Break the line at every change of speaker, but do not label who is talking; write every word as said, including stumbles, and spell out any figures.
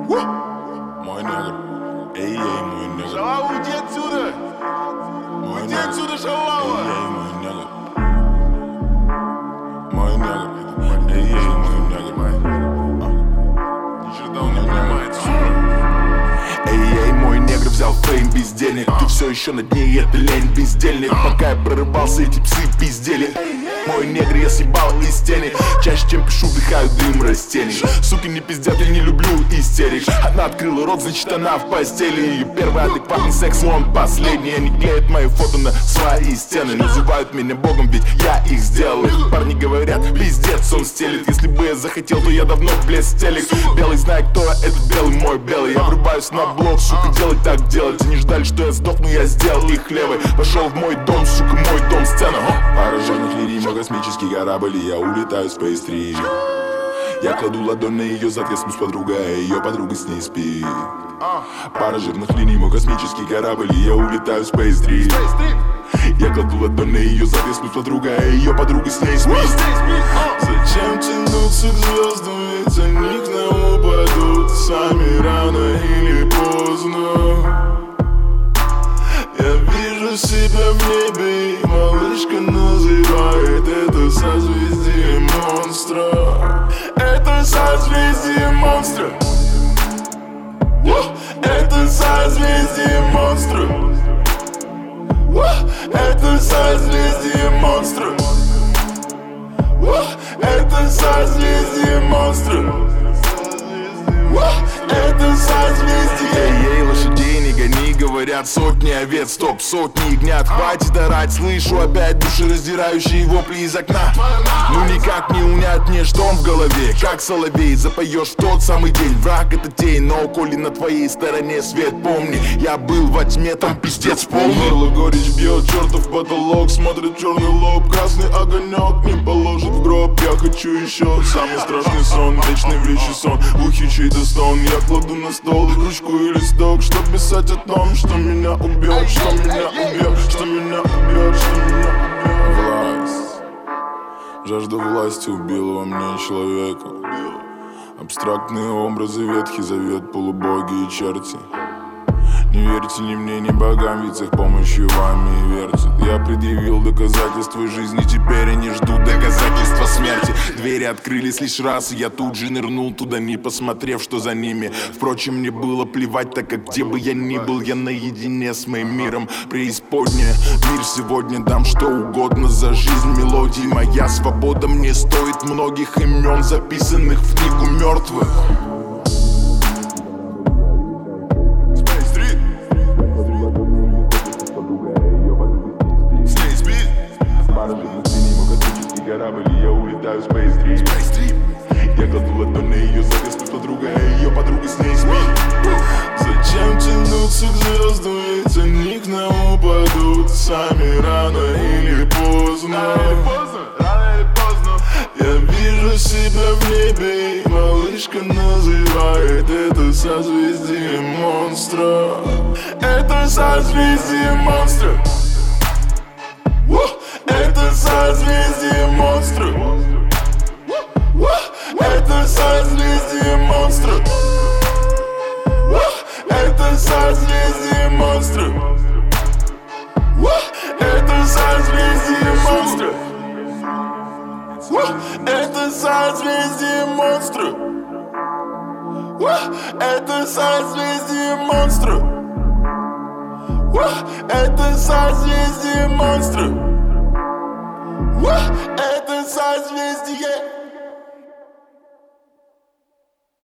Мой негр, эй, эй, мой негр.
Шалава, уйди отсюда!
Мой
Уйди
негр.
отсюда, шалава!
Эй, эй, мой негр. Мой негр, эй, эй, мой негр.
Ни черта он не понимает, сука!
Эй, эй, мой негр взял фейм без денег. Ты все еще на дне, и это лень, бездельник. Пока я прорывался, эти псы пиздели. Мой негр, я съебал из тени. Чаще, чем пишу, вдыхаю дым растений. Суки не пиздят, я не люблю истерик. Она открыла рот, значит она в постели. Ее первый адекватный секс, но он последний. Они клеят мои фото на свои стены. Называют меня богом, ведь я их сделал. Их парни говорят, пиздец он стелит. Если бы я захотел, то я давно блестелик. Белый знает, кто я, этот белый, мой белый. Я врубаюсь на блок, сука, делать так делать. Они ждали, что я сдохну, я сделал их левый. Пошел в мой дом, сука, мой дом, сцена.
Пара жирных линий, мой космический корабль, и я улетаю в Space три. Я кладу ладонь на ее зад, я сплю с подругой, а ее подруга с ней спит. Пара жирных линий, мой космический корабль, и я улетаю в Space три. Я кладу ладонь на ее зад, я сплю с подругой, а ее подруга с ней спит.
Зачем тянуться к звездам, ведь они к нам упадут сами рано или поздно. Я вижу себя в небе, и малышка называет это созвездие монстра. Это созвездие монстра. Это созвездие монстра. Это созвездие монстра. Это созвездие монстра. Это созвездие.
Эй, эй, лошадей не гони, говорят сотни овец, стоп, сотни ягнят. Хватит орать, слышу опять душераздирающие вопли из окна. Ну никак не унять мне, что он в голове. Как соловей, запоешь в тот самый день. Враг это тень, но коли на твоей стороне свет, помни, я был во тьме, там пиздец полный.
Горло горечь бьет, чертов потолок. Смотрит черный лоб, красный огонек не положит в гроб. Я хочу еще самый страшный сон, вечный вещий сон, глухий чей-то стон. Я кладу на стол ручку и листок, чтоб писать о том, что меня убьет, что меня убьет, что меня убьет, что меня убьет.
Власть, жажда власти убила во мне человека. Абстрактные образы, Ветхий Завет, полубоги и черти. Не верьте ни мне, ни богам, ведь с их помощью вами и вертят. Я предъявил доказательства жизни, теперь они ждут доказательства смерти. Двери открылись лишь раз, и я тут же нырнул туда, не посмотрев, что за ними. Впрочем, мне было плевать, так как где бы я ни был, я наедине с моим миром. Преисподняя, мир сегодня дам что угодно за жизнь мелодий. Моя свобода мне стоит многих имен, записанных в книгу мертвых.
Корабль, и я улетаю в Space три. Я кладу ладонь на ее зад, я сплю с подругой, а ее подруга с ней спит.
Зачем тянуться к звездам, ведь они к нам упадут сами рано или поздно. Рано или поздно. Я вижу себя в небе, и малышка называет это созвездие монстра. Это созвездие монстра. Это созвездие монстра. Это созвездие монстра. Это созвездие монстра. Это созвездие монстра. Это созвездие монстра. Это созвездие монстра. Это созвездие монстра. Это созвездие.